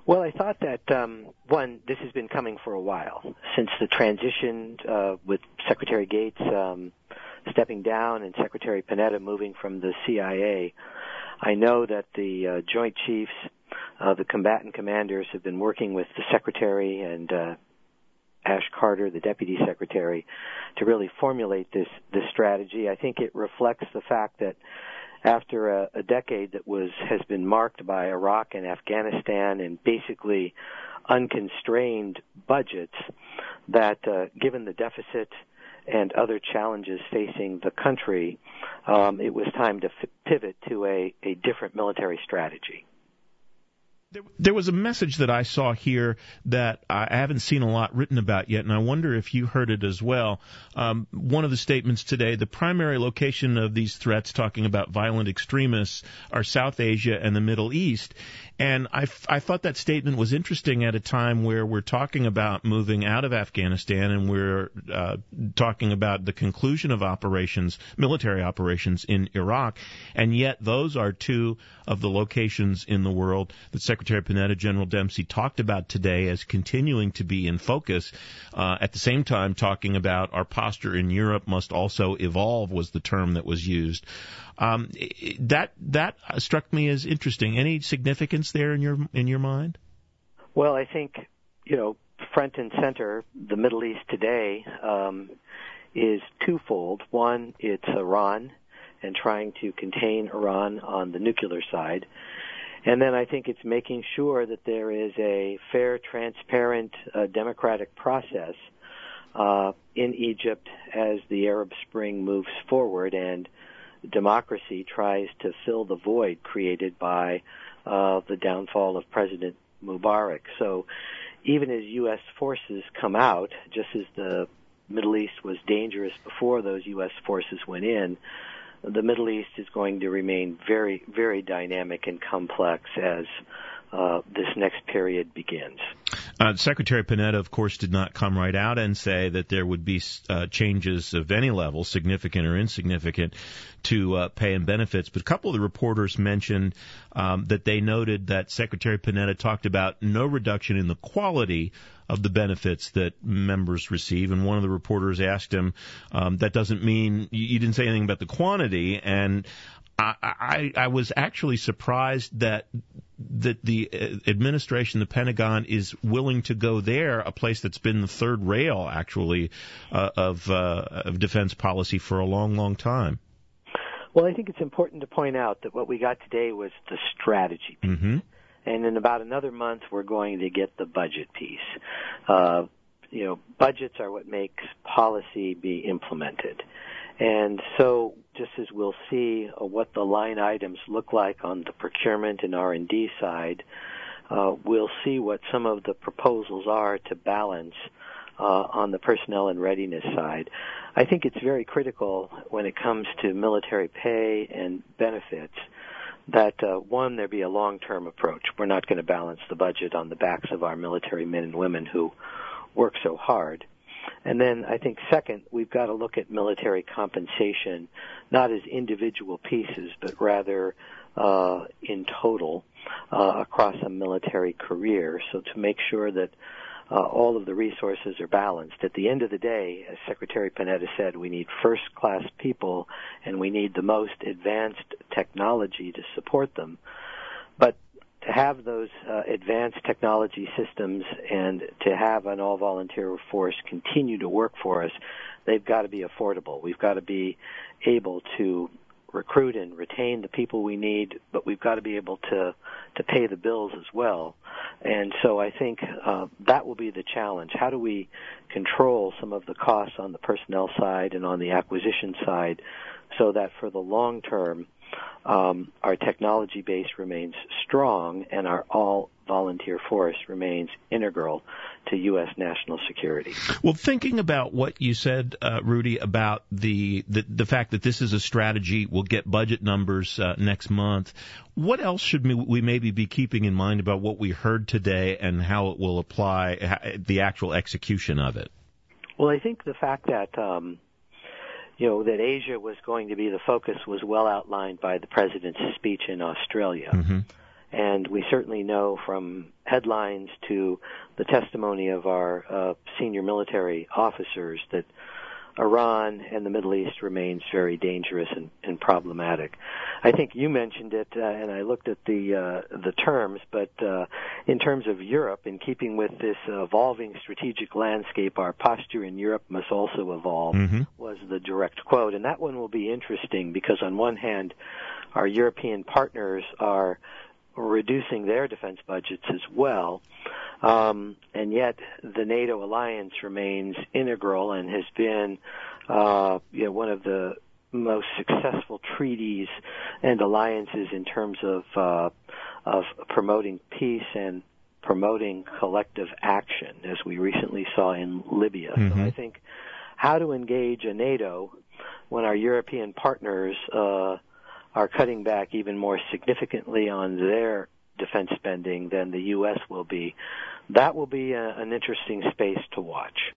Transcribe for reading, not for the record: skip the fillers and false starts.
Well, I thought that, one, this has been coming for a while. Since the transition with Secretary Gates stepping down and Secretary Panetta moving from the CIA, I know that the Joint Chiefs, the combatant commanders, have been working with the Secretary and Ash Carter, the Deputy Secretary, to really formulate this strategy. I think it reflects the fact that after a decade that has been marked by Iraq and Afghanistan and basically unconstrained budgets, that given the deficit and other challenges facing the country, it was time to pivot to a different military strategy. There was a message that I saw here that I haven't seen a lot written about yet, and I wonder if you heard it as well. One of the statements today, the primary location of these threats, talking about violent extremists, are South Asia and the Middle East. And I thought that statement was interesting at a time where we're talking about moving out of Afghanistan and we're talking about the conclusion of operations, military operations in Iraq, and yet those are two of the locations in the world that Secretary Panetta, General Dempsey talked about today as continuing to be in focus. At the same time, talking about our posture in Europe must also evolve was the term that was used. That struck me as interesting. Any significance there in your mind? Well, I think, front and center, the Middle East today is twofold. One, it's Iran and trying to contain Iran on the nuclear side. And then I think it's making sure that there is a fair, transparent, democratic process in Egypt as the Arab Spring moves forward and democracy tries to fill the void created by the downfall of President Mubarak. So even as U.S. forces come out, just as the Middle East was dangerous before those U.S. forces went in, the Middle East is going to remain very, very dynamic and complex as this next period begins. Secretary Panetta, of course, did not come right out and say that there would be changes of any level, significant or insignificant, to pay and benefits. But a couple of the reporters mentioned that they noted that Secretary Panetta talked about no reduction in the quality of the benefits that members receive. And one of the reporters asked him, that doesn't mean you didn't say anything about the quantity. And I was actually surprised that the administration, the Pentagon, is willing to go there, a place that's been the third rail, actually, of defense policy for a long, long time. Well, I think it's important to point out that what we got today was the strategy piece. Mm-hmm. And in about another month, we're going to get the budget piece. Budgets are what makes policy be implemented. And so just as we'll see what the line items look like on the procurement and R&D side, we'll see what some of the proposals are to balance on the personnel and readiness side. I think it's very critical when it comes to military pay and benefits that, one, there be a long-term approach. We're not going to balance the budget on the backs of our military men and women who work so hard. And then I think, second, we've got to look at military compensation not as individual pieces, but rather in total across a military career, so to make sure that all of the resources are balanced. At the end of the day, as Secretary Panetta said, we need first-class people and we need the most advanced technology to support them. But to have those advanced technology systems and to have an all-volunteer force continue to work for us, they've got to be affordable. We've got to be able to recruit and retain the people we need, but we've got to be able to pay the bills as well. And so I think that will be the challenge. How do we control some of the costs on the personnel side and on the acquisition side so that for the long term, our technology base remains strong and our all-volunteer force remains integral to U.S. national security. Well, thinking about what you said, Rudy, about the fact that this is a strategy, we'll get budget numbers next month, what else should we maybe be keeping in mind about what we heard today and how it will apply, the actual execution of it? Well, I think the fact that that Asia was going to be the focus was well outlined by the president's speech in Australia. Mm-hmm. And we certainly know from headlines to the testimony of our senior military officers that Iran and the Middle East remains very dangerous and problematic. I think you mentioned it, and I looked at the terms, but in terms of Europe, in keeping with this evolving strategic landscape, our posture in Europe must also evolve, was the direct quote. And that one will be interesting because on one hand, our European partners are reducing their defense budgets as well, and yet the NATO alliance remains integral and has been one of the most successful treaties and alliances in terms of promoting peace and promoting collective action, as we recently saw in Libya. So I think how to engage a NATO when our European partners are cutting back even more significantly on their defense spending than the U.S. will be, that will be an interesting space to watch.